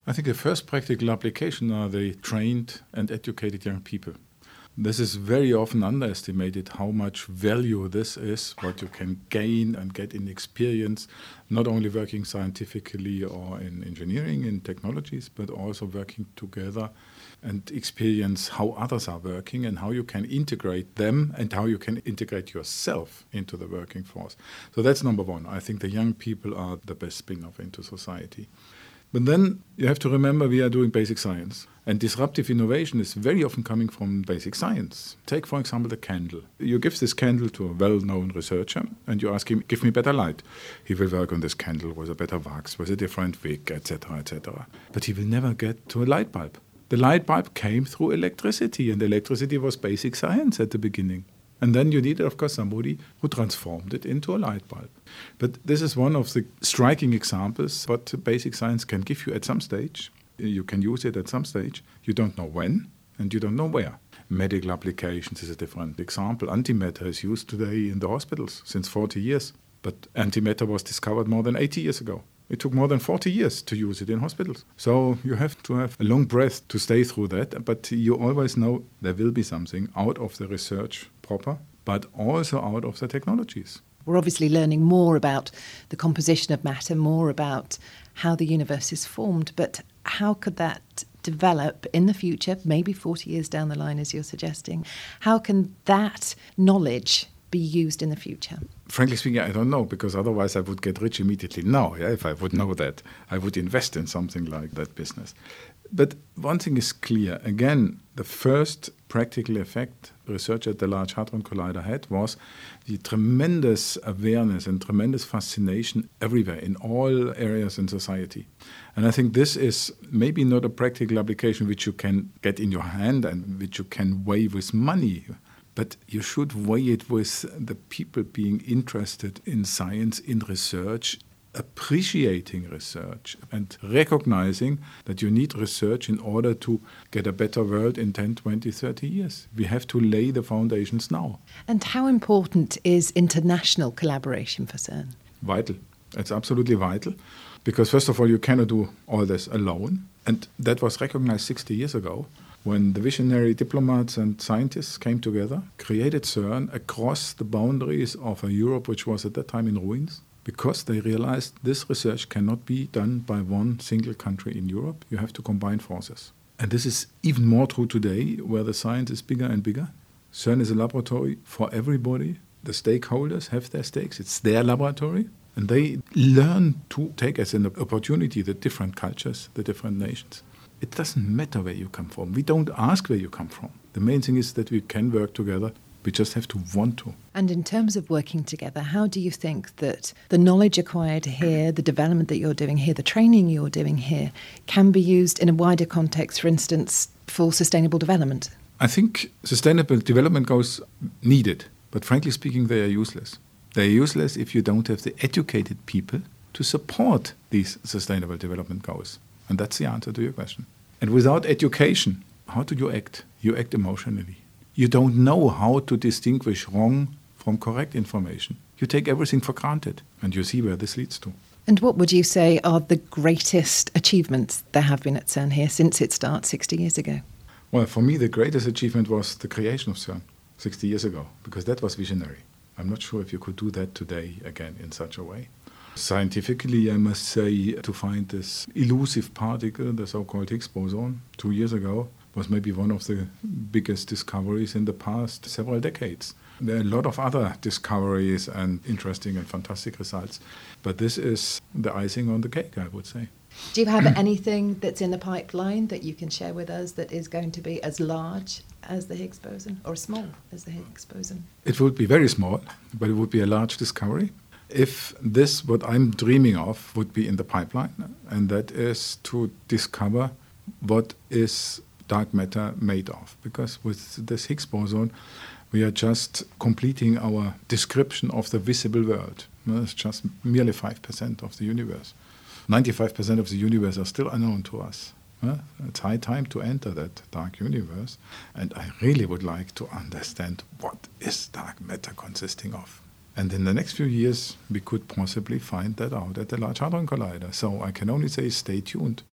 I think the first practical application are the trained and educated young people. This is very often underestimated how much value this is, what you can gain and get in experience, not only working scientifically or in engineering, in technologies, but also working together and experience how others are working and how you can integrate them and how you can integrate yourself into the working force. So that's number one. I think the young people are the best spin-off into society. But then you have to remember we are doing basic science. And disruptive innovation is very often coming from basic science. Take, for example, the candle. You give this candle to a well-known researcher and you ask him, give me better light. He will work on this candle with a better wax, with a different wick, etc., etc. But he will never get to a light bulb. The light bulb came through electricity, and electricity was basic science at the beginning. And then you needed, of course, somebody who transformed it into a light bulb. But this is one of the striking examples what basic science can give you at some stage. You can use it at some stage. You don't know when, and you don't know where. Medical applications is a different example. Antimatter is used today in the hospitals since 40 years. But antimatter was discovered more than 80 years ago. It took more than 40 years to use it in hospitals. So you have to have a long breath to stay through that. But you always know there will be something out of the research proper, but also out of the technologies. We're obviously learning more about the composition of matter, more about how the universe is formed, but how could that develop in the future, maybe 40 years down the line, as you're suggesting? How can that knowledge be used in the future? Frankly speaking, I don't know, because otherwise I would get rich immediately now. If I would know that, I would invest in something like that business. But one thing is clear. Again, the first practical effect research at the Large Hadron Collider had was the tremendous awareness and tremendous fascination everywhere in all areas in society. And I think this is maybe not a practical application which you can get in your hand and which you can weigh with money, but you should weigh it with the people being interested in science, in research, appreciating research and recognizing that you need research in order to get a better world in 10, 20, 30 years. We have to lay the foundations now. And how important is international collaboration for CERN? Vital. It's absolutely vital because, first of all, you cannot do all this alone. And that was recognized 60 years ago when the visionary diplomats and scientists came together, created CERN across the boundaries of a Europe which was at that time in ruins. Because they realized this research cannot be done by one single country in Europe. You have to combine forces. And this is even more true today, where the science is bigger and bigger. CERN is a laboratory for everybody. The stakeholders have their stakes. It's their laboratory. And they learn to take as an opportunity the different cultures, the different nations. It doesn't matter where you come from. We don't ask where you come from. The main thing is that we can work together. We just have to want to. And in terms of working together, how do you think that the knowledge acquired here, the development that you're doing here, the training you're doing here, can be used in a wider context, for instance, for sustainable development? I think sustainable development goals needed, but frankly speaking, they are useless. They are useless if you don't have the educated people to support these sustainable development goals. And that's the answer to your question. And without education, how do you act? You act emotionally. You don't know how to distinguish wrong from correct information. You take everything for granted, and you see where this leads to. And what would you say are the greatest achievements there have been at CERN here since its start 60 years ago? Well, for me, the greatest achievement was the creation of CERN 60 years ago, because that was visionary. I'm not sure if you could do that today again in such a way. Scientifically, I must say, to find this elusive particle, the so-called Higgs boson, 2 years ago, was maybe one of the biggest discoveries in the past several decades. There are a lot of other discoveries and interesting and fantastic results, but this is the icing on the cake, I would say. Do you have anything that's in the pipeline that you can share with us that is going to be as large as the Higgs boson or small as the Higgs boson? It would be very small, but it would be a large discovery. If this, what I'm dreaming of, would be in the pipeline, and that is to discover what is dark matter made of. Because with this Higgs boson, we are just completing our description of the visible world. It's just merely 5% of the universe. 95% of the universe are still unknown to us. It's high time to enter that dark universe. And I really would like to understand what is dark matter consisting of. And in the next few years, we could possibly find that out at the Large Hadron Collider. So I can only say stay tuned.